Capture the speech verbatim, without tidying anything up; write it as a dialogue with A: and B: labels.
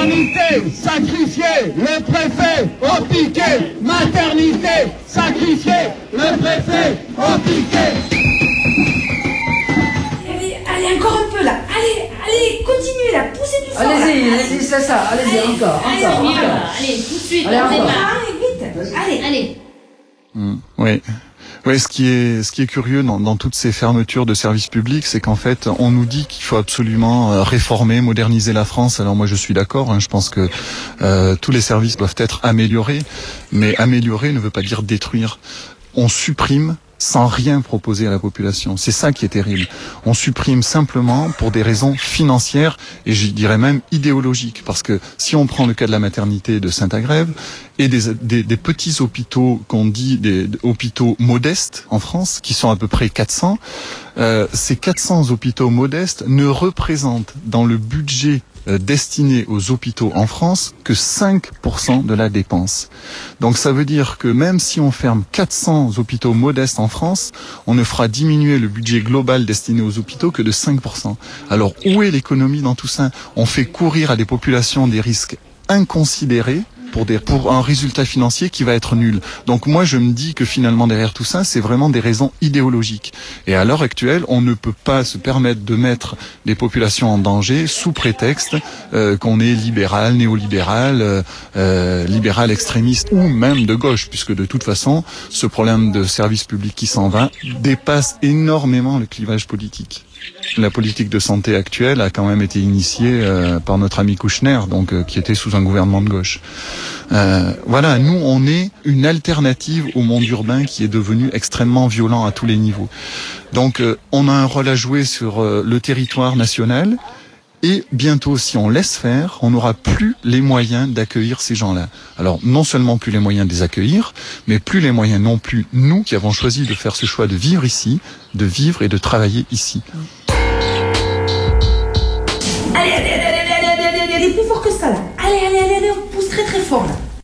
A: Maternité, sacrifier le préfet au piquet. Maternité, sacrifier le préfet au piquet.
B: Allez, allez, encore un peu là. Allez, allez, continuez là, poussez plus fort.
C: Allez-y, allez-y, c'est ça, allez-y,
B: Allez,
C: encore,
B: allez,
C: encore,
B: mieux,
C: encore.
B: là. Allez, tout de suite,
C: Allez,
B: on
C: encore.
B: démarre. Allez, vite. Allez, allez.
D: Mmh, oui. Oui, ce qui est ce qui est curieux dans, dans toutes ces fermetures de services publics, c'est qu'en fait, on nous dit qu'il faut absolument euh, réformer, moderniser la France. Alors moi, je suis d'accord. Hein, je pense que euh, tous les services doivent être améliorés, mais améliorer ne veut pas dire détruire. On supprime sans rien proposer à la population. C'est ça qui est terrible. On supprime simplement pour des raisons financières et je dirais même idéologiques. Parce que si on prend le cas de la maternité de Saint-Agrève et des, des, des petits hôpitaux qu'on dit des, des hôpitaux modestes en France, qui sont à peu près quatre cents, euh, ces quatre cents hôpitaux modestes ne représentent dans le budget destiné aux hôpitaux en France que cinq pour cent de la dépense. Donc ça veut dire que même si on ferme quatre cents hôpitaux modestes en France, on ne fera diminuer le budget global destiné aux hôpitaux que de cinq pour cent. Alors où est l'économie dans tout ça? On fait courir à des populations des risques inconsidérés pour, des, pour un résultat financier qui va être nul. Donc moi je me dis que finalement derrière tout ça, c'est vraiment des raisons idéologiques. Et à l'heure actuelle, on ne peut pas se permettre de mettre les populations en danger sous prétexte euh, qu'on est libéral, néolibéral, euh, euh, libéral extrémiste ou même de gauche, puisque de toute façon, ce problème de service public qui s'en va dépasse énormément le clivage politique. La politique de santé actuelle a quand même été initiée euh, par notre ami Kouchner, donc euh, qui était sous un gouvernement de gauche. Euh, voilà, nous on est une alternative au monde urbain qui est devenu extrêmement violent à tous les niveaux. Donc euh, on a un rôle à jouer sur euh, le territoire national. Et bientôt, si on laisse faire, on n'aura plus les moyens d'accueillir ces gens-là. Alors, non seulement plus les moyens de les accueillir, mais plus les moyens non plus, nous qui avons choisi de faire ce choix de vivre ici, de vivre et de travailler ici.
B: Allez, allez, allez, allez, allez, allez, allez, allez, plus fort que ça là. Allez, allez, allez, allez, on pousse très très fort là.